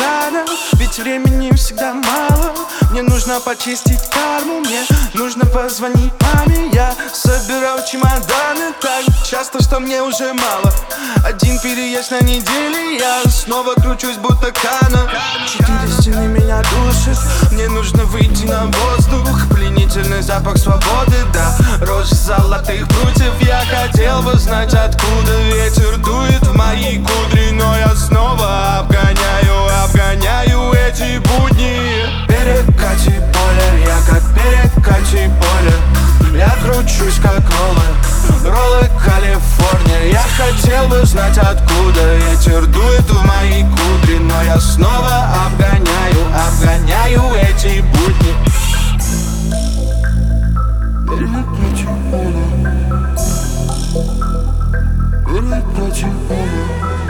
чемодана, ведь времени всегда мало. Мне нужно почистить карму, мне нужно позвонить маме. Я собираю чемоданы так часто, что мне уже мало. Один переезд на неделе, я снова кручусь будто Кана. 4 стены меня душат, мне нужно выйти на воздух. Пленительный запах свободы, да, рожь золотых прутьев. Я хотел бы знать, откуда ветер дует в мои кудри, но я снова обгоняю эти будни. Перекати поле, я как перекати поле. Я кручусь как роллы Калифорния. Я хотел бы знать, откуда ветер дует в мои кудри, но я снова обгоняю эти будни. Перекати поле, перекати поле.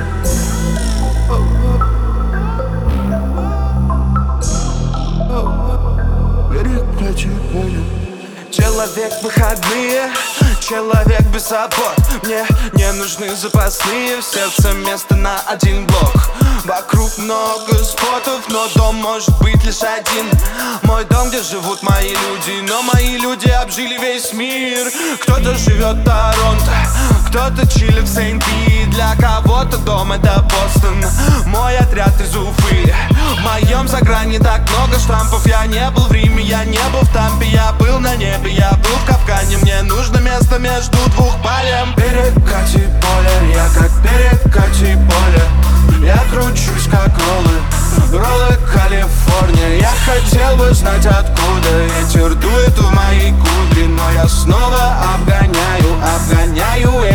Перекати поле. Человек выходные, человек без забот. Мне не нужны запасные, в сердце место на один блок. Вокруг много спотов, но дом может быть лишь один. Мой дом, где живут мои люди, но мои люди обжили весь мир. Кто-то живет в Торонто, кто-то чилит в Сент-Пи. Для кого-то дом это Бостон, мой отряд из Уфы. В моем загране так много штампов. Я не был в Риме, я не был в Тампе. Я был на небе, я был в Капкане. Мне нужно место между двух палем. Перекати поле, я как перекати поле. Я кручусь как роллы Калифорния. Я хотел бы знать, откуда ветер дует в мои кудри, но я снова обгоняю